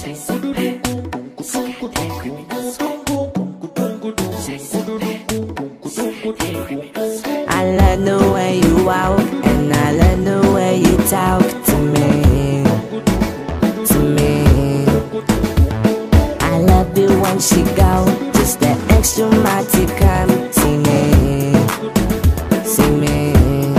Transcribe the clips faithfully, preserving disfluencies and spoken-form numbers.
I love the way you walk, and I love the way you talk to me, to me. I love it when she go, just that extra mile to come see me, see me.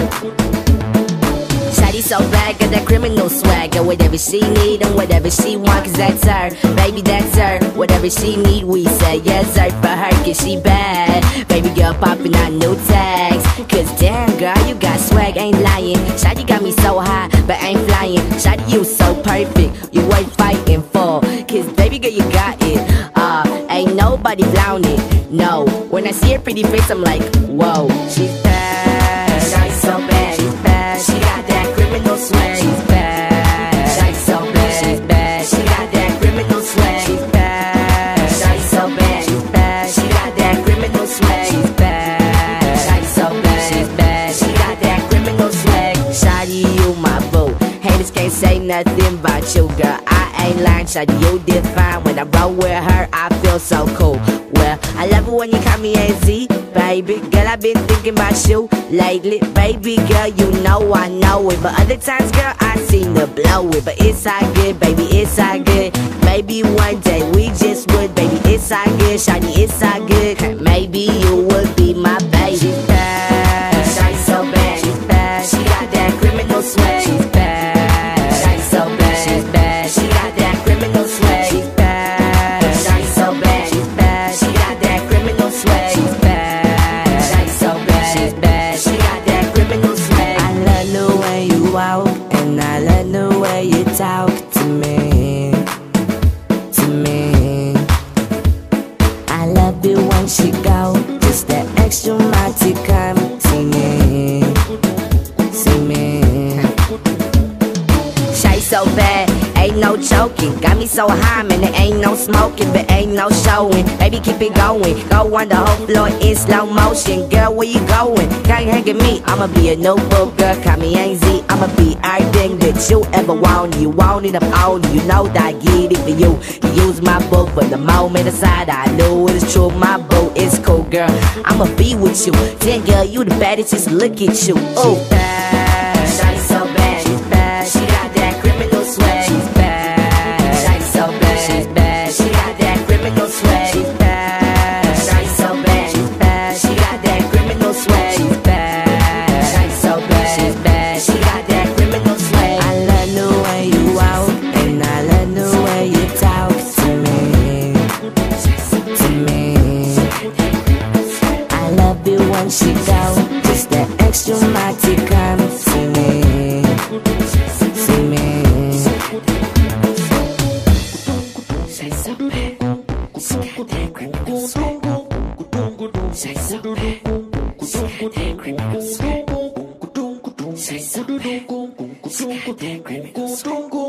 Shawty so bad, got that criminal swag, got whatever she need and whatever she want, cause that's her, baby that's her. Whatever she need, we say yes sir for her, cause she bad. Baby girl popping out new tags, cause damn girl, you got swag, ain't lying. Shawty got me so high, but ain't flying. Shawty, you so perfect, you worth fighting for, cause baby girl, you got it. Uh, ain't nobody flown it, no. When I see her pretty face, I'm like, whoa, she's bad. Shawty's so bad, she's bad. She got that criminal swag, she's bad. Shawty's so bad, she's bad. She got that criminal swag, she's bad. Shawty's so bad, she's bad. She got that criminal swag, she's bad. Shawty's so bad, she's bad. She got that criminal swag. Shawty, you my boo. Haters can't say nothing about you, girl. I ain't lying, shawty, you did fine. When I roll with her, I feel so cool. Well, I love it when you call me A Z, baby. Girl, I've been thinking about you lately. Baby girl, you know I know it, but other times, girl, I seem to blow it. But it's all good, baby, it's all good. Maybe one day we just would, baby, it's all good. Shawty, it's all good. Maybe you would be my baby. She's bad, shawty so bad, she's bad. She got that criminal swag, she's bad. Shawty so bad, she's bad. She got that criminal swag, she's bad. Shawty so bad, she's bad. She got that criminal swag, she's bad. Shawty so bad, she's bad. She got that criminal swag. I love the way you walk, and I love the way you talk to me, to me. I love it when she go, just that extra mile to come see me, see me. Shawty so bad, ain't no joking. Got me so high, man, there ain't no smoking, but ain't no showing. Baby, keep it going, go on the whole floor in slow motion. Girl, where you going? Can't hang at me, I'ma be a new book, girl, call me A Z. I'ma be everything that you ever want. You want it, I'm on it, you know that I get it for you. You use my book for the moment aside, I know it's true. My boat is cool, girl, I'ma be with you. Then, girl, you the baddest, just look at you. Ooh, bad, shawty so bad, she's bad. She got that criminal swag, she's bad. Shawty so bad, she's bad. She got that criminal swag, she's bad. Shawty so bad, she's bad. She got that criminal swag, she's bad. Shawty so bad, she's bad. She got that criminal swag. I love the way you walk, and I love the way you talk to me, to me. I love it when she go, just that extra mile to come see me, see me. Shawty so bad, she got that criminal swag. Shawty so bad, she got that criminal swag. Shawty so bad, she got that criminal swag.